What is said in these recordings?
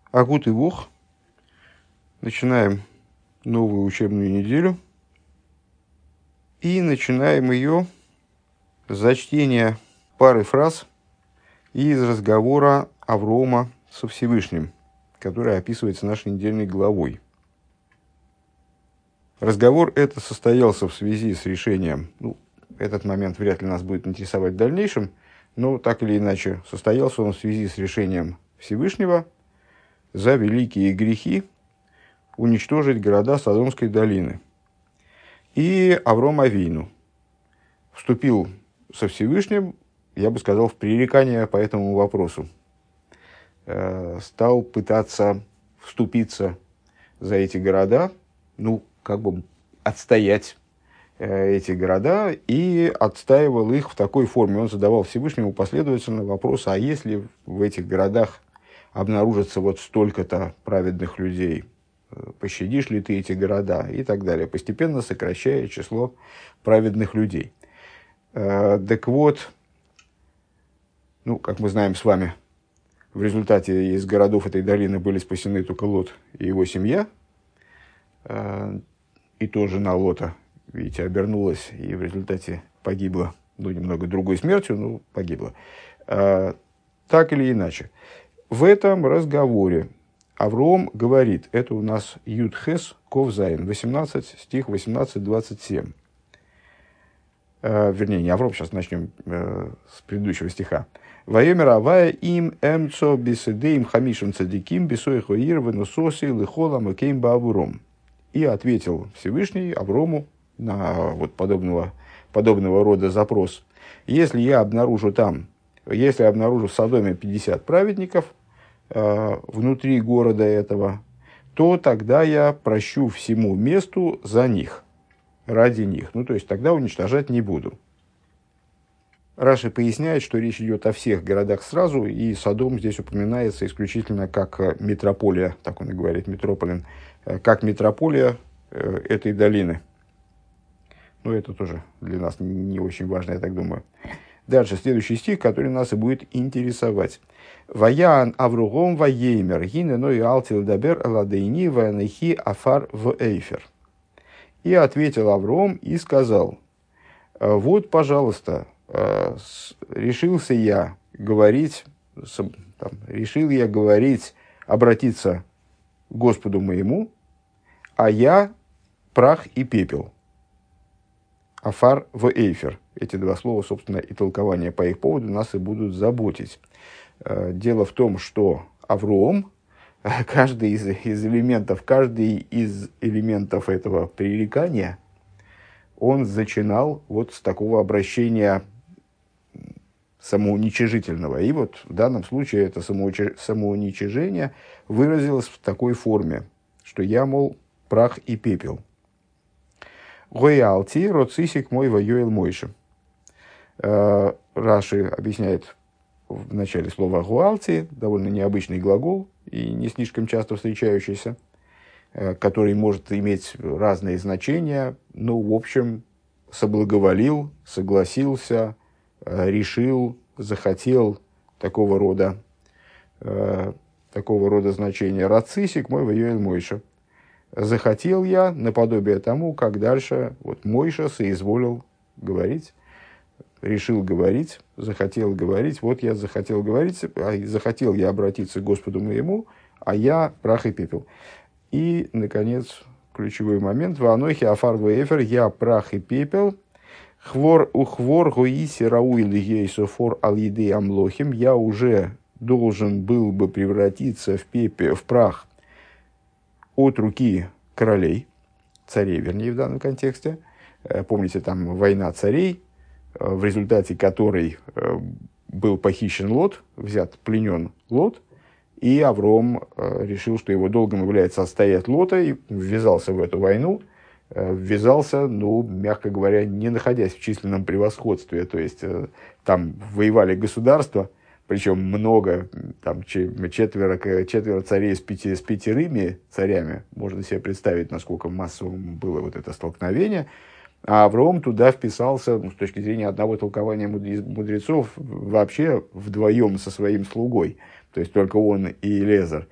Агут и Вох. Начинаем новую учебную неделю. И начинаем ее с зачтения пары фраз из разговора Аврома со Всевышним, который описывается нашей недельной главой. Разговор этот состоялся в связи с решением, этот момент вряд ли нас будет интересовать в дальнейшем, но так или иначе состоялся он в связи с решением Всевышнего за великие грехи уничтожить города Содомской долины. И Авром Авейну вступил со Всевышним, я бы сказал, в пререкание по этому вопросу. Стал пытаться вступиться за эти города, отстоять эти города, и отстаивал их в такой форме. Он задавал Всевышнему последовательно вопрос: а если в этих городах обнаружится вот столько-то праведных людей, пощадишь ли ты эти города, и так далее, постепенно сокращая число праведных людей. Так вот, как мы знаем с вами, в результате из городов этой долины были спасены только Лот и его семья, и то жена Лота, видите, обернулась и в результате погибла, немного другой смертью, но погибла. Так или иначе, в этом разговоре Авром говорит, это у нас Юд Хес Ков Зайн, 18, стих 18-27. Вернее, не Авром, сейчас начнем с предыдущего стиха. «Ваемер авая им эмцо бисэдэим хамишем цадиким бисоихо ир венусоси лыхола макейм баавуром». И ответил Всевышний Аврому на подобного рода запрос. Если я обнаружу в Содоме 50 праведников внутри города этого, то тогда я прощу всему месту за них, ради них. То есть тогда уничтожать не буду. Раши поясняет, что речь идет о всех городах сразу, и Содом здесь упоминается исключительно как метрополия, так он и говорит, метрополин, как метрополия этой долины. Это тоже для нас не очень важно, я так думаю. Дальше, следующий стих, который нас и будет интересовать. «Ваян Авругом ваеймер, гинено и алтил дабер аладейни ваянахи афар в эйфер». И ответил Авром и сказал: «Вот, пожалуйста, решил я говорить, обратиться к Господу моему, а я прах и пепел». Афар в эйфер. Эти два слова, собственно, и толкования по их поводу нас и будут заботить. Дело в том, что Авром, каждый из элементов этого пререкания, он начинал с такого обращения самоуничижительного. И в данном случае это самоуничижение выразилось в такой форме, что я, прах и пепел. Гоялти, роцисик мой воюэл мойши. Раши объясняет в начале слова гуалти, довольно необычный глагол и не слишком часто встречающийся, который может иметь разные значения, но в общем соблаговолил, согласился, решил, захотел, такого рода значения. Рацисик мой воюэл мойши. Захотел я, наподобие тому, как дальше Мойша соизволил говорить, решил говорить, захотел говорить, я захотел говорить, захотел я обратиться к Господу моему, а я прах и пепел. И, наконец, ключевой момент. «Ваанохи афар вэйфер, я прах и пепел, хвор гоиси рауи лигейсо фор ал-еды амлохим, я уже должен был бы превратиться в прах от руки королей, царей, вернее, в данном контексте. Помните, там война царей, в результате которой был похищен Лот, взят пленен Лот, и Авром решил, что его долгом является отстоять Лота, и ввязался в эту войну, мягко говоря, не находясь в численном превосходстве, то есть там воевали государства, причем много, там четверо царей с пятерыми царями, можно себе представить, насколько массовым было это столкновение, а Авром туда вписался, с точки зрения одного толкования мудрецов, вообще вдвоем со своим слугой, то есть только он и Элиэзер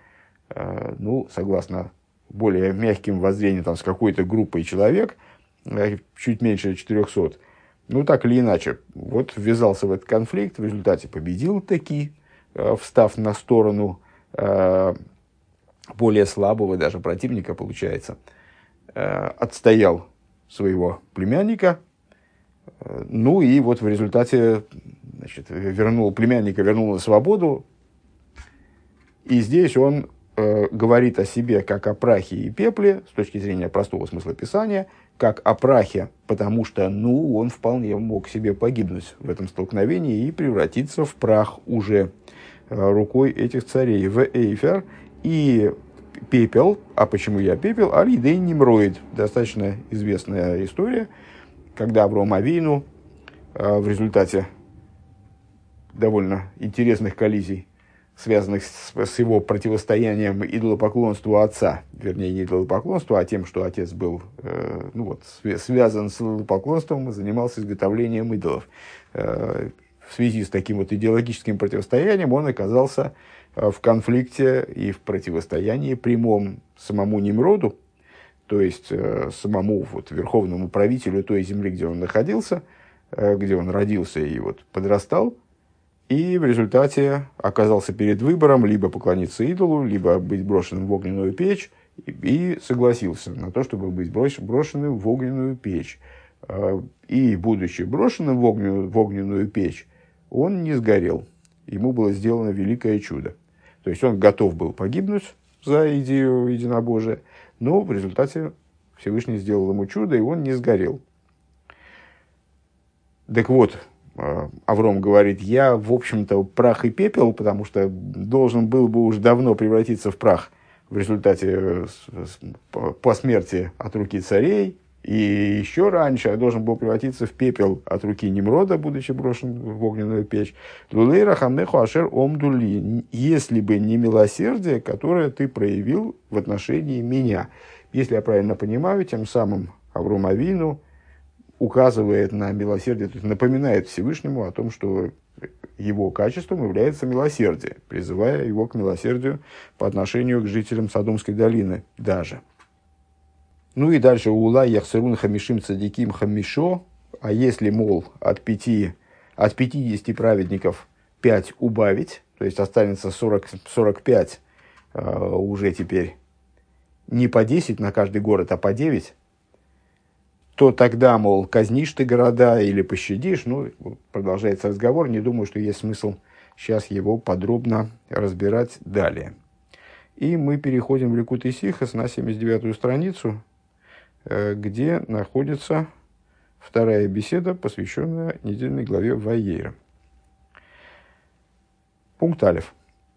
ну, согласно более мягким воззрениям, там, с какой-то группой человек, чуть меньше 400, ну, так или иначе, вот ввязался в этот конфликт, в результате победил таки, встав на сторону более слабого даже противника, получается, отстоял своего племянника, ну и вот в результате, значит, племянника вернул на свободу, и здесь он говорит о себе как о прахе и пепле, с точки зрения простого смысла Писания, как о прахе, потому что, ну, он вполне мог себе погибнуть в этом столкновении и превратиться в прах уже рукой этих царей. В эйфер и пепел, а почему я пепел? Аль-Идей Нимроид, достаточно известная история, когда Авраам Авину в результате довольно интересных коллизий, связанных с его противостоянием идолопоклонству отца, вернее, не идолопоклонству, а тем, что отец был связан с идолопоклонством и занимался изготовлением идолов. В связи с таким вот идеологическим противостоянием он оказался в конфликте и в противостоянии прямом самому Нимроду, то есть самому вот верховному правителю той земли, где он находился, где он родился и вот подрастал, и в результате оказался перед выбором либо поклониться идолу, либо быть брошенным в огненную печь, и согласился на то, чтобы быть брошенным в огненную печь. И, будучи брошенным в огненную печь, он не сгорел. Ему было сделано великое чудо. То есть он готов был погибнуть за идею единобожия, но в результате Всевышний сделал ему чудо, и он не сгорел. Так вот, Авром говорит, я, в общем-то, прах и пепел, потому что должен был бы уже давно превратиться в прах в результате по смерти от руки царей, и еще раньше я должен был превратиться в пепел от руки Нимрода, будучи брошен в огненную печь. Лулейра хамнеху ашер омдули, если бы не милосердие, которое ты проявил в отношении меня. Если я правильно понимаю, тем самым Авром Авину указывает на милосердие, то есть напоминает Всевышнему о том, что его качеством является милосердие, призывая его к милосердию по отношению к жителям Содомской долины даже. Ну и дальше ула яхсерун хамишим цадиким хамишо, а если, мол, от 50 праведников 5 убавить, то есть останется 45 уже теперь не по 10 на каждый город, а по 9, то тогда, мол, казнишь ты города или пощадишь. Ну, продолжается разговор, не думаю, что есть смысл сейчас его подробно разбирать далее. И мы переходим в Ликутей Сихос на 79-ю страницу, где находится вторая беседа, посвященная недельной главе Ваейра. Пункт алеф.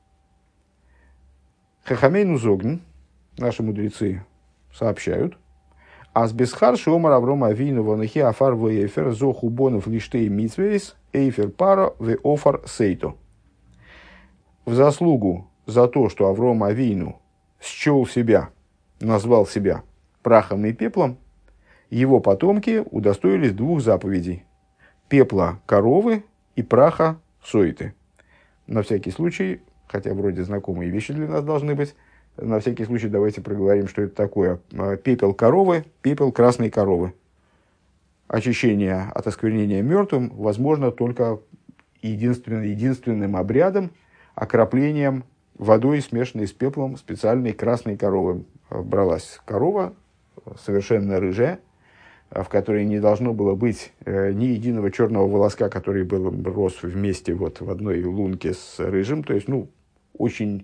Хахамейну зогн, наши мудрецы сообщают, Азбесхар шиомар Авром Авину ванахи афар вэйфер зоху бонов лиштей митвейс эйфер пара вэофар сейто. В заслугу за то, что Авром Авину счел себя, назвал себя прахом и пеплом, его потомки удостоились двух заповедей: пепла коровы и праха сойты. На всякий случай, хотя вроде знакомые вещи для нас должны быть, на всякий случай давайте проговорим, что это такое. Пепел коровы, пепел красной коровы. Очищение от осквернения мертвым возможно только единственным обрядом, окроплением водой, смешанной с пеплом специальной красной коровы. Бралась корова, совершенно рыжая, в которой не должно было быть ни единого черного волоска, который рос вместе вот в одной лунке с рыжим. То есть, очень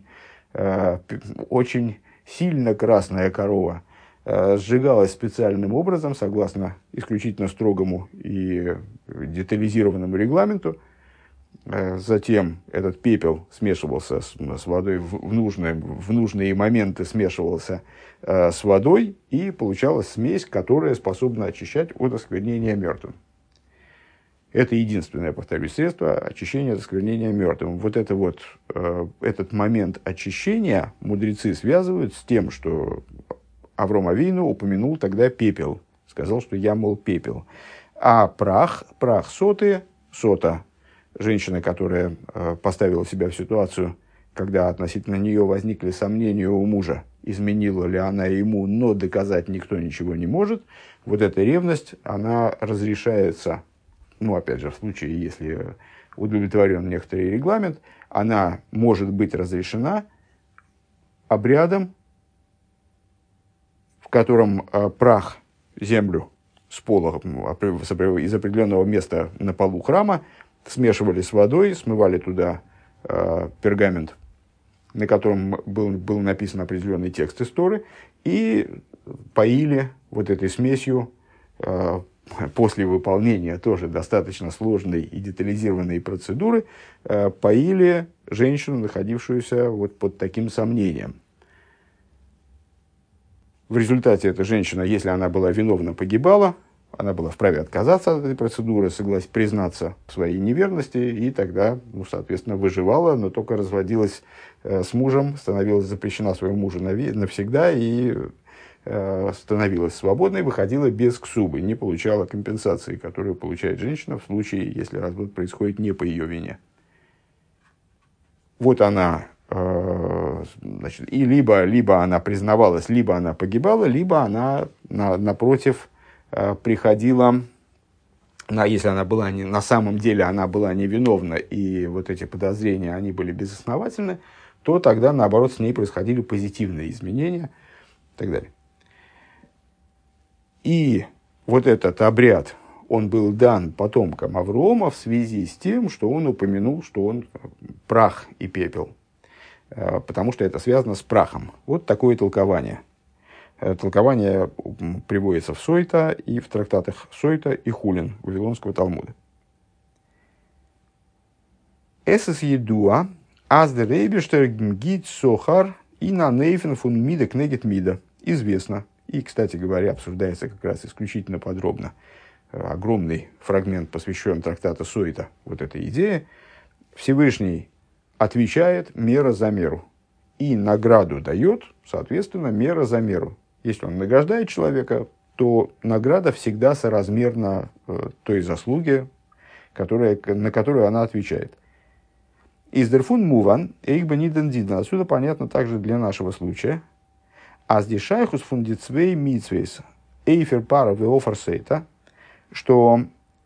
сильно красная корова сжигалась специальным образом, согласно исключительно строгому и детализированному регламенту. Затем этот пепел смешивался с водой в нужные моменты, смешивался с водой, и получалась смесь, которая способна очищать от осквернения мертвым. Это единственное, повторюсь, средство очищения от осквернения мертвым. Этот момент очищения мудрецы связывают с тем, что Авром Авину упомянул тогда пепел. Сказал, что я, мол, пепел. А прах сота, женщина, которая поставила себя в ситуацию когда относительно нее возникли сомнения у мужа, изменила ли она ему, но доказать никто ничего не может, вот эта ревность, она разрешается, опять же, в случае, если удовлетворен некоторый регламент, она может быть разрешена обрядом, в котором прах, землю с пола, из определенного места на полу храма смешивали с водой, смывали туда пергамент, на котором был написан определенный текст из Торы, и поили вот этой смесью после выполнения тоже достаточно сложной и детализированной процедуры, поили женщину, находившуюся вот под таким сомнением. В результате эта женщина, если она была виновна, погибала, она была вправе отказаться от этой процедуры, признаться в своей неверности, и тогда, соответственно, выживала, но только разводилась с мужем, становилась запрещена своему мужу навсегда и становилась свободной, выходила без ксубы, не получала компенсации, которую получает женщина в случае, если развод происходит не по ее вине. Вот она, значит, и либо она признавалась, либо она погибала, либо она, напротив, приходила, если она была на самом деле она была невиновна, и вот эти подозрения, они были безосновательны, то тогда, наоборот, с ней происходили позитивные изменения и так далее. И вот этот обряд, он был дан потомкам Аврома в связи с тем, что он упомянул, что он прах и пепел, потому что это связано с прахом. Вот такое толкование. Толкование приводится в Сойта и в трактатах Сойта и Хулин Вавилонского Талмуда. «Эсэс едуа, аз дэ рейбештер гит сохар и на нейфен фун мида кнегет мида». Известно. И, кстати говоря, обсуждается как раз исключительно подробно. Огромный фрагмент посвящен трактату Сойта вот этой идее. Всевышний отвечает мера за меру. И награду дает, соответственно, мера за меру. Если он награждает человека, то награда всегда соразмерна той заслуге, на которую она отвечает. Из дерфун муван, эйхба ниден диден. Отсюда понятно также для нашего случая. Аздишайхус фундицвей митсвейс эйфер пара веофарсейта, что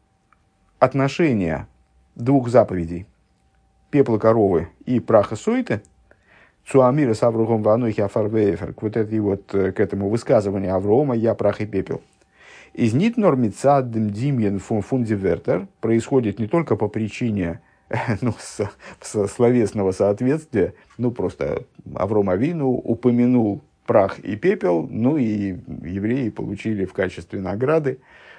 отношение двух заповедей, пепла коровы и праха сойты, цуамира с Аврухом ванухи афарвейфер, к к этому высказыванию Аврома «я прах и пепел». Из нит нормицадем димьен фундивертер происходит не только по причине словесного соответствия, просто Авром Авину упомянул прах и пепел, и евреи получили в качестве награды,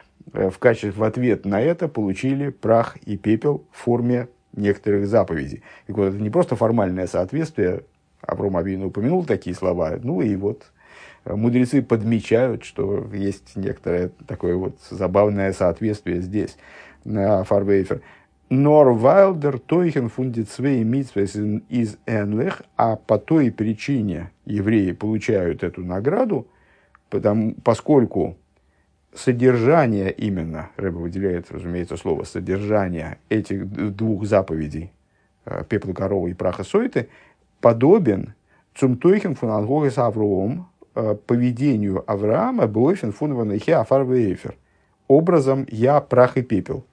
в ответ на это получили прах и пепел в форме некоторых заповедей. И вот это не просто формальное соответствие, Авром Авину упомянул такие слова, и вот мудрецы подмечают, что есть некоторое такое забавное соответствие здесь, на Фарвейфер. Нор вайлдер тойхен фундит свей митсвес из энлех, а по той причине евреи получают эту награду, поскольку содержание именно, Рэбе выделяет, разумеется, слово содержание этих двух заповедей, пепла коровы и праха сойты, подобен цумтойхен фун ангогес Авроом, поведению Авраама бойфен фун ванахе афарвейфер, образом «я прах и пепел».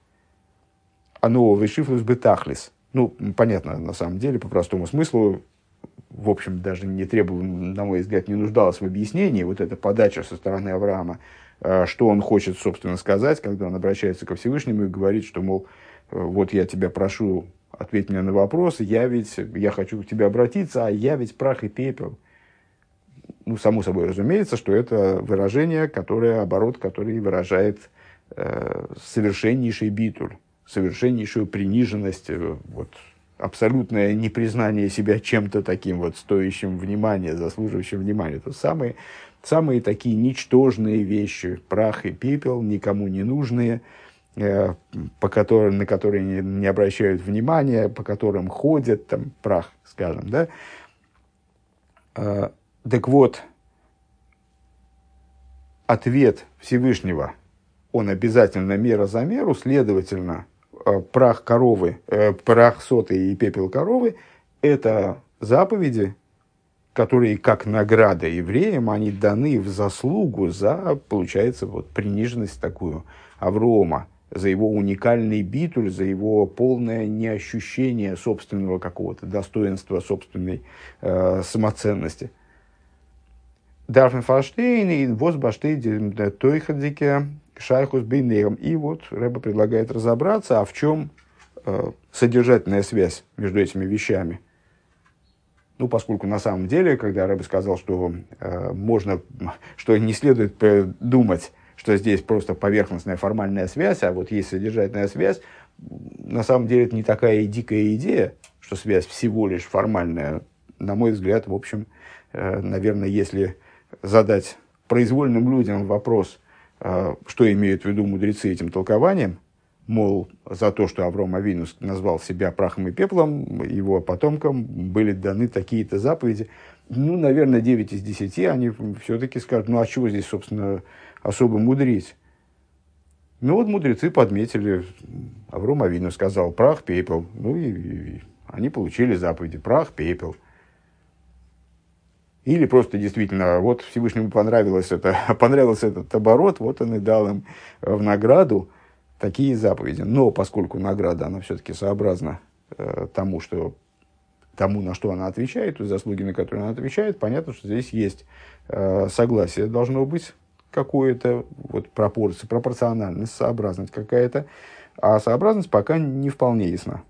Оно вышифлус бетахлис. Понятно, на самом деле, по простому смыслу, в общем, даже не требовало, на мой взгляд, не нуждалось в объяснении, вот эта подача со стороны Авраама, что он хочет, собственно, сказать, когда он обращается ко Всевышнему и говорит, что, мол, вот я тебя прошу, ответь мне на вопрос, я хочу к тебе обратиться, а я ведь прах и пепел. Само собой разумеется, что это выражение, оборот, который выражает совершеннейший битуль, совершеннейшую приниженность, абсолютное непризнание себя чем-то таким стоящим внимания, заслуживающим внимания. Это самые такие ничтожные вещи, прах и пепел, никому не нужные, на которые не обращают внимания, по которым ходят, прах, скажем, да. Так вот, ответ Всевышнего, он обязательно мера за меру, следовательно, прах коровы, прах соты и пепел коровы – это заповеди, которые как награда евреям, они даны в заслугу за, получается, вот, приниженность такую Аврома, за его уникальный битуль, за его полное неощущение собственного какого-то достоинства, собственной самоценности. Дарфен фаштейн и возбаштейн тойхадзике шайхус бейнейром. И вот Рэбе предлагает разобраться, а в чем содержательная связь между этими вещами. Ну, поскольку на самом деле, когда Рэбе сказал, что что не следует думать, что здесь просто поверхностная формальная связь, а вот есть содержательная связь, на самом деле это не такая и дикая идея, что связь всего лишь формальная. На мой взгляд, в общем, наверное, если задать произвольным людям вопрос, что имеют в виду мудрецы этим толкованием, мол, за то, что Авром Авину назвал себя прахом и пеплом, его потомкам были даны такие-то заповеди. Ну, наверное, 9 из 10 они все-таки скажут, ну, а чего здесь, собственно, особо мудрить? Ну, вот мудрецы подметили, Авром Авину сказал прах, пепел. Ну, и они получили заповеди прах, пепел. Или просто действительно, вот Всевышнему понравился этот оборот, вот он и дал им в награду такие заповеди. Но поскольку награда, она все-таки сообразна тому, на что она отвечает, то есть заслуги, на которые она отвечает, понятно, что здесь есть согласие, должно быть какое-то, вот, пропорциональность, сообразность какая-то, а сообразность пока не вполне ясна.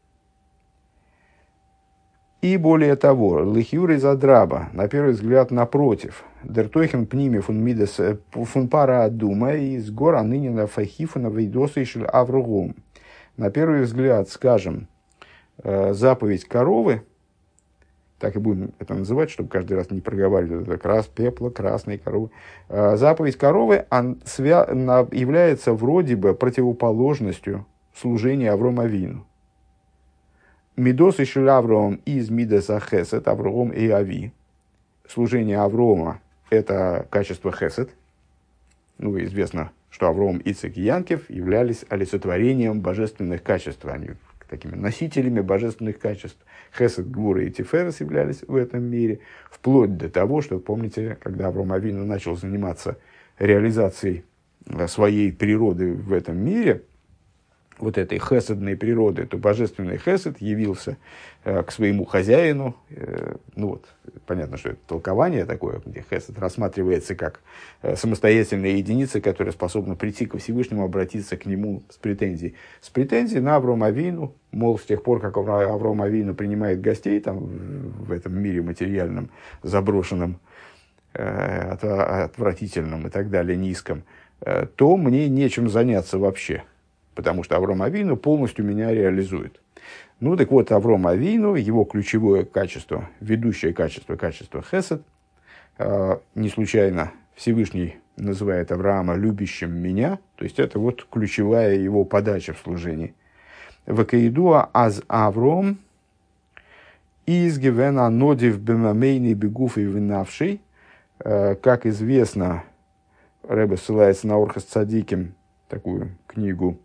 И более того, лихюр из адраба, на первый взгляд, напротив, дертойхен пниме фун мидес фун пара дума из гора нынена фахифуна вейдоса ишель авругум. На первый взгляд, скажем, заповедь коровы, так и будем это называть, чтобы каждый раз не проговаривать это пепла, красной коровы. Заповедь коровы является вроде бы противоположностью служения Аврому Авину. Мидос и Авром из Мидаса Хесед, Авром и Ави. Служение Аврома – это качество Хесед. Ну, известно, что Авром, Ицек и Янкев являлись олицетворением божественных качеств. Они такими носителями божественных качеств. Хесед, Гвура и Тиферес являлись в этом мире. Вплоть до того, что, помните, когда Авром Авину начал заниматься реализацией своей природы в этом мире, вот этой хеседной природы, то божественный хесед явился к своему хозяину. Ну вот, понятно, что это толкование такое, где хесед рассматривается как самостоятельная единица, которая способна прийти ко Всевышнему, обратиться к нему с претензией. С претензией на Авром Авину, мол, с тех пор, как Авром Авину принимает гостей там, в этом мире материальном, заброшенном, отвратительном и так далее, низком, то мне нечем заняться вообще. Потому что Авром Авину полностью меня реализует. Ну, так вот, Авром Авину, его ключевое качество, ведущее качество хесед, не случайно Всевышний называет Авраама любящим меня, то есть это вот ключевая его подача в служении. Вакаидуа аз Авром изгивена нодив бемамейный бегуф и винавший. Как известно, Ребе ссылается на Орхас Цадиким, такую книгу.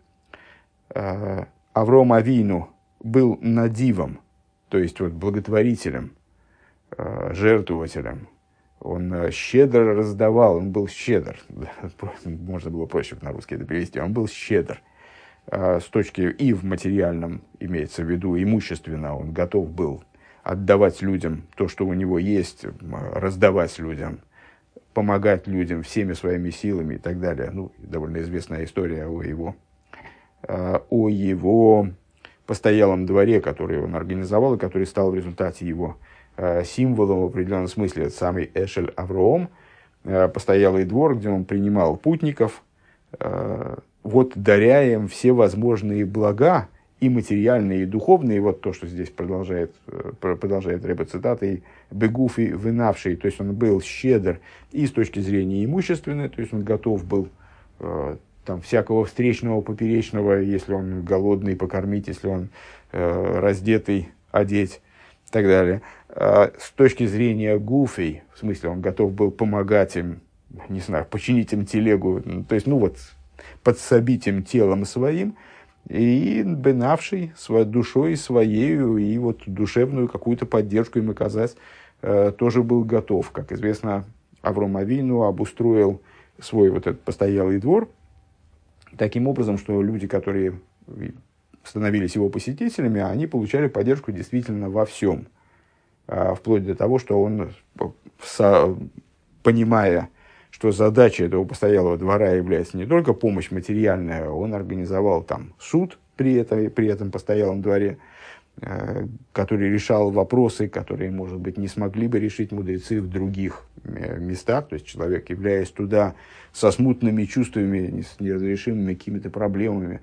Авром Авину был надивом, то есть вот благотворителем, жертвователем. Он щедро раздавал, он был щедр. Можно было проще на русский это перевести. Он был щедр. С точки и в материальном, имеется в виду, имущественно, он готов был отдавать людям то, что у него есть, раздавать людям, помогать людям всеми своими силами и так далее. Ну, довольно известная история о его постоялом дворе, который он организовал, и который стал в результате его символом в определенном смысле. Это самый Эшель Авроом, постоялый двор, где он принимал путников, вот даря им все возможные блага, и материальные, и духовные, вот то, что здесь продолжает Ребе цитатой, «бегуфи вынавший», то есть он был щедр и с точки зрения имущественной, то есть он готов был там, всякого встречного, поперечного, если он голодный, покормить, если он раздетый, одеть и так далее. С точки зрения гуфей, в смысле, он готов был помогать им, не знаю, починить им телегу, то есть, ну вот, подсобить им телом своим, и бенавший своей душой своею, и вот душевную какую-то поддержку им оказать тоже был готов. Как известно, Авром Авину обустроил свой вот этот постоялый двор таким образом, что люди, которые становились его посетителями, они получали поддержку действительно во всем. Вплоть до того, что он, понимая, что задача этого постоялого двора является не только помощь материальная, он организовал там суд при этом постоялом дворе, который решал вопросы, которые, может быть, не смогли бы решить мудрецы в других местах. То есть человек, являясь туда со смутными чувствами, с неразрешимыми какими-то проблемами,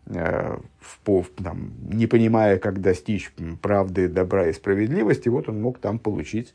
не понимая, как достичь правды, добра и справедливости, вот он мог там получить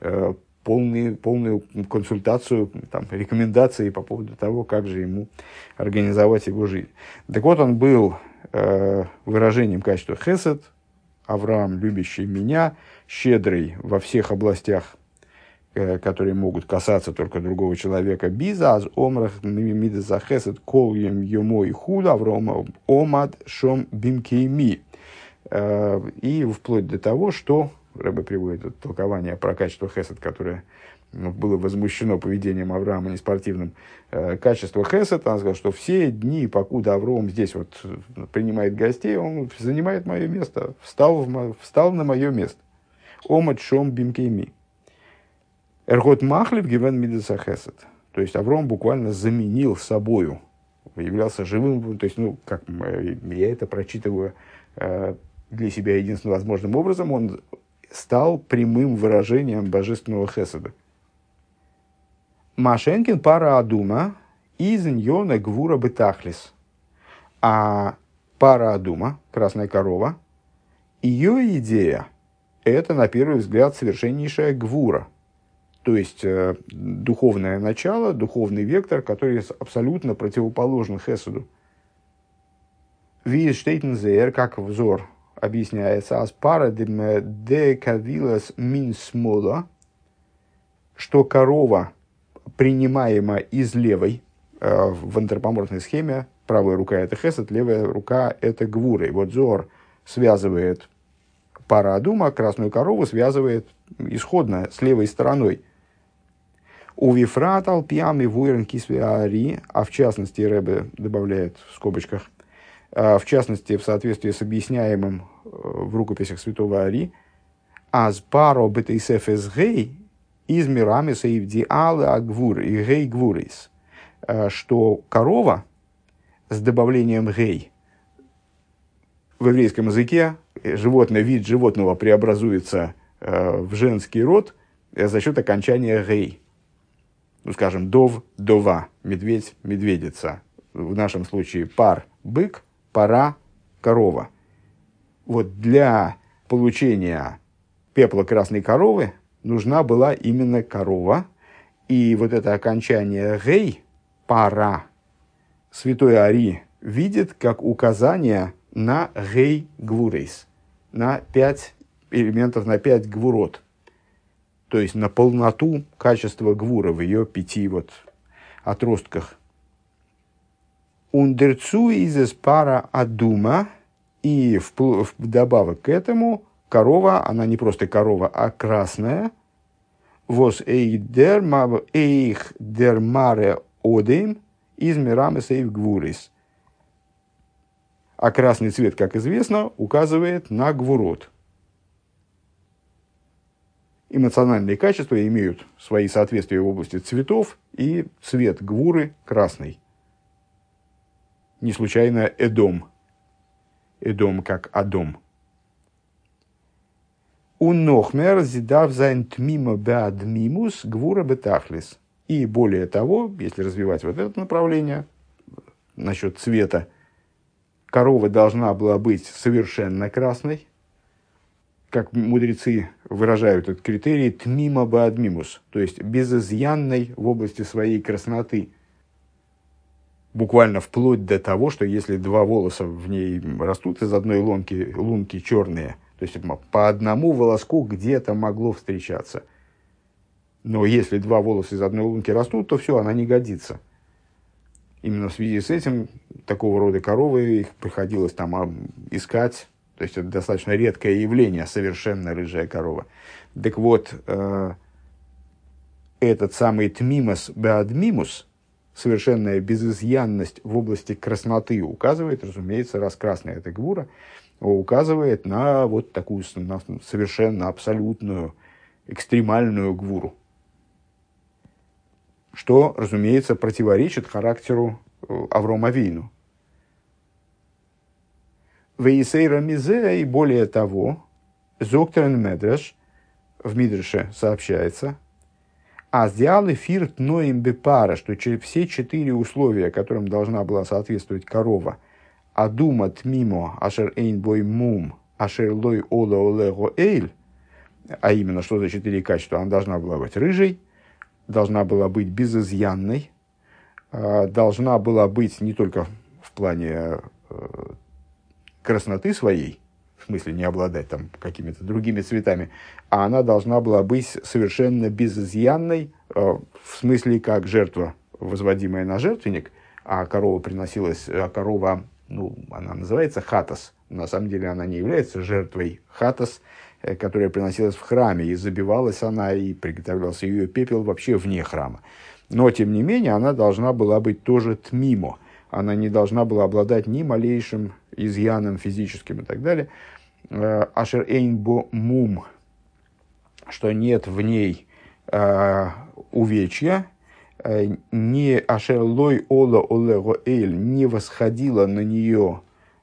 полную консультацию, рекомендации по поводу того, как же ему организовать его жизнь. Так вот, он был выражением качества хесед, Авраам, любящий меня, щедрый во всех областях, которые могут касаться только другого человека. Биза аз омрах мидаза хесед кол йомо и худа Авраама омад шом бимкейми. И вплоть до того, что Рэбе приводит это толкование про качество хесед, которое было возмущено поведением Авраама неспортивным. Качество хесед, он сказал, что все дни, покуда Авраам здесь вот принимает гостей, он занимает мое место, встал на мое место. Омад шом бимкейми. Эргот махлев гивен мидаса хесед. То есть Авраам буквально заменил собою, являлся живым, то есть, как я это прочитываю для себя единственным возможным образом, он стал прямым выражением божественного хеседа. Машенкин пара адума из ньона гвура бетахлис. А пара адума, красная корова, ее идея – это, на первый взгляд, совершеннейшая гвура. То есть, духовное начало, духовный вектор, который абсолютно противоположен хеседу. Виштейтензер, как взор, объясняется, аспара де кавилас мин смола, что корова принимаема из левой, в антропоморфной схеме правая рука – это хесед, левая рука – это гвура. И вот Зоар связывает пара адума, красную корову связывает исходно с левой стороной. У вифратал пьями вуерн кисвиари, а в частности, Ребе добавляет в скобочках, в частности, в соответствии с объясняемым в рукописях святого Ари, аз паро бетейсеф эс гей из мирами саивди алы агвур и гей гвурис, что корова с добавлением гей в еврейском языке вид животного преобразуется в женский род за счет окончания гей. Скажем, дов, дова, медведь, медведица. В нашем случае пар, бык, пара, корова. Вот для получения пепла красной коровы нужна была именно корова. И вот это окончание гей, пара, святой Ари видит как указание на гей гвурейс, на 5 элементов, на 5 гвурот. То есть на полноту качества гвура в ее 5 отростках. Ундерцу из пара адума, и вдобавок к этому корова, она не просто корова, а красная. Вос эйх дермаре одем из мирамес эйв гвурис. А красный цвет, как известно, указывает на гвурот. Эмоциональные качества имеют свои соответствия в области цветов, и цвет гвуры красный. Не случайно Эдом. Эдом как Адом. Унохмер зидав зайн тмимо беадмимус гвура бетахлис. И более того, если развивать вот это направление насчет цвета, корова должна была быть совершенно красной. Как мудрецы выражают этот критерий, тмима баадмимус, то есть безызъянной в области своей красноты. Буквально вплоть до того, что если 2 волоса в ней растут из одной лунки черные, то есть по одному волоску где-то могло встречаться. Но если 2 волоса из одной лунки растут, то все, она не годится. Именно в связи с этим такого рода коровы их приходилось там искать. То есть это достаточно редкое явление, совершенно рыжая корова. Так вот, этот самый тмимос беадмимус, совершенная безызъянность в области красноты, указывает, разумеется, раз красная это гвура, указывает на вот такую на совершенно абсолютную, экстремальную гвуру. Что, разумеется, противоречит характеру Аврома Авину. Вейсейра мизе, и более того, Зоктерен Медреш, в Мидреше сообщается, аздиалы фирт ноим бепара, что все 4 условия, которым должна была соответствовать корова, адума тмимо ашер эйн бой мум ашер лой ола олего эйль, а именно, что за 4 качества, она должна была быть рыжей, должна была быть безызъянной, должна была быть не только в плане красноты своей, в смысле не обладать там какими-то другими цветами, а она должна была быть совершенно безызъянной, в смысле как жертва, возводимая на жертвенник, а корова приносилась, она называется хатас, на самом деле она не является жертвой хатас, которая приносилась в храме, и забивалась она, и приготовлялся ее пепел вообще вне храма. Но, тем не менее, она должна была быть тоже тмимо, она не должна была обладать ни малейшим изъяном физическим и так далее. Ашер эйнбо мум, что нет в ней увечья, не ашер лой ола олего эйль, не восходило на нее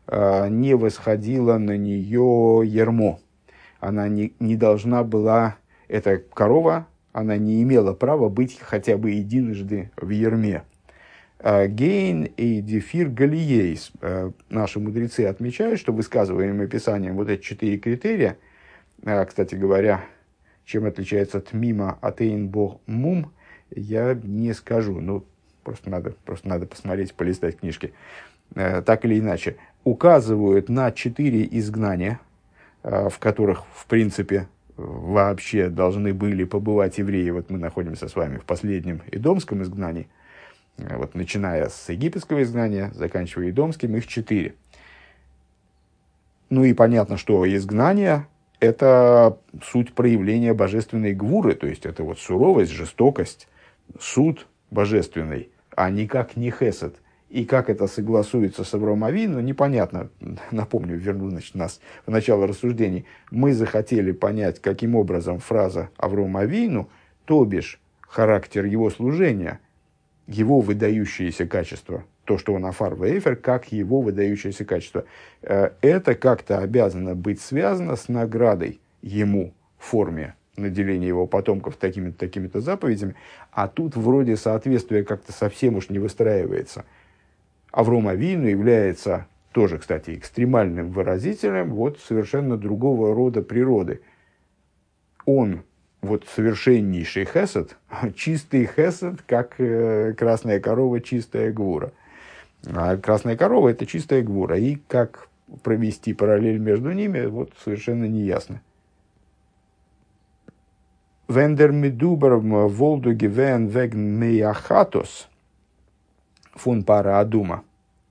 ярмо. Она не должна была, эта корова, она не имела права быть хотя бы единожды в ярме. Гейн и дефир галиейс. Наши мудрецы отмечают, что высказываемым описанием вот эти 4 критерия, кстати говоря, чем отличается тмима от эйнбо мум, я не скажу. Ну, просто надо посмотреть, полистать книжки. Так или иначе, указывают на 4 изгнания, в которых, в принципе, вообще должны были побывать евреи. Вот мы находимся с вами в последнем идомском изгнании. Вот, начиная с египетского изгнания, заканчивая идомским, их 4. Ну и понятно, что изгнание – это суть проявления божественной гвуры, то есть это вот суровость, жестокость, суд божественный, а никак не хесед. И как это согласуется с Авромом Авину, непонятно. Напомню, верну нас в начало рассуждений. Мы захотели понять, каким образом фраза Аврома Авину, то бишь характер его служения, его выдающиеся качества, то, что он афар вейфер, как его выдающееся качество, это как-то обязано быть связано с наградой ему в форме наделения его потомков такими-то заповедями, а тут вроде соответствие как-то совсем уж не выстраивается. Авром Авину является тоже, кстати, экстремальным выразителем вот совершенно другого рода природы. Он вот совершеннейший хесед, чистый хесед, как красная корова, чистая гвура. А красная корова – это чистая гвура. И как провести параллель между ними, вот совершенно неясно. Вендер медубер волду гивен вегн меяхатос фон пара адума.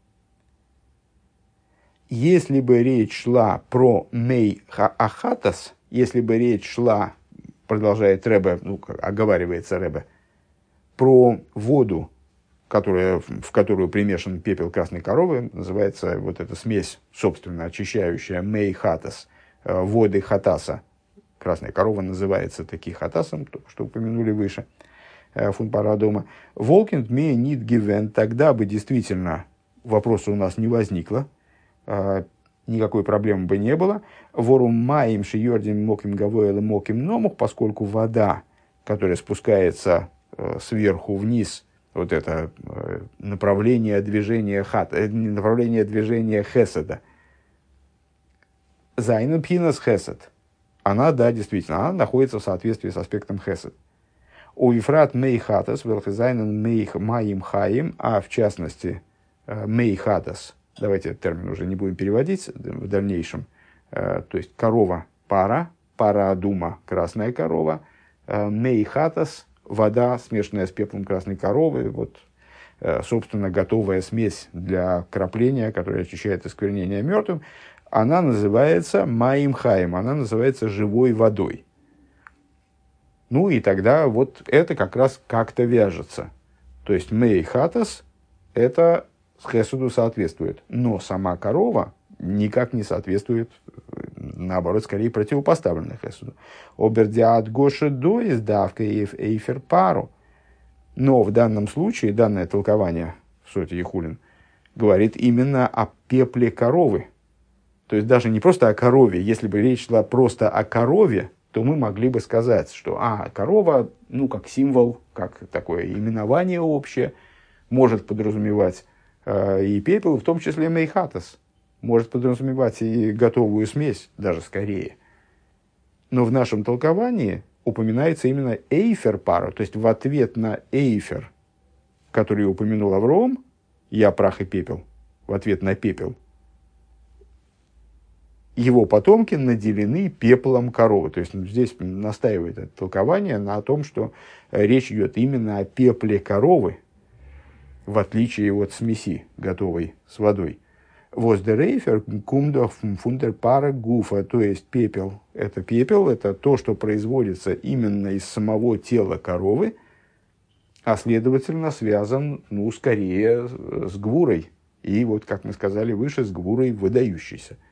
Если бы речь шла про мейахатос, если бы речь шла, продолжает Ребе, оговаривается Ребе, про воду, в которую примешан пепел красной коровы, называется вот эта смесь, собственно, очищающая мейхатос, воды хатаса. Красная корова называется таки хатасом, что упомянули выше, фун парадома. Волкинд ме нит гивен, тогда бы действительно вопроса у нас не возникло, никакой проблемы бы не было. Ворум маим шиёрдим моким гавоэлэ моким номух, поскольку вода, которая спускается сверху вниз, вот это направление движения хеседа, зайну пхинас хесед, она, да, действительно, она находится в соответствии с аспектом хесед. У Ефрат мейхатас, велхизайнен мейх маим хаим, а в частности мейхатас, давайте этот термин уже не будем переводить в дальнейшем, то есть корова пара адума, красная корова, мейхатас, вода, смешанная с пеплом красной коровы, вот собственно, готовая смесь для кропления, которая очищает осквернение мертвым, она называется маим хаим, она называется живой водой. Ну и тогда вот это как раз как-то вяжется. То есть мей хатас это хесуду соответствует, но сама корова никак не соответствует, наоборот, скорее противопоставлена хесуду. Обердиат гоши доис давка эйфер пару. Но в данном случае данное толкование в Соте Ехулин говорит именно о пепле коровы. То есть даже не просто о корове. Если бы речь шла просто о корове, то мы могли бы сказать, что корова, как символ, как такое именование общее, может подразумевать и пепел, в том числе мейхатас, может подразумевать и готовую смесь, даже скорее. Но в нашем толковании упоминается именно эйфер пара, то есть в ответ на эйфер, который упомянул Авром, я прах и пепел, в ответ на пепел, его потомки наделены пеплом коровы. То есть здесь настаивает это толкование на том, что речь идет именно о пепле коровы, в отличие от смеси, готовой с водой. Воздерейфер кумдох фундер пара гуфа, то есть пепел, это то, что производится именно из самого тела коровы, а следовательно связан, скорее с гвурой. И вот, как мы сказали выше, с гвурой выдающейся.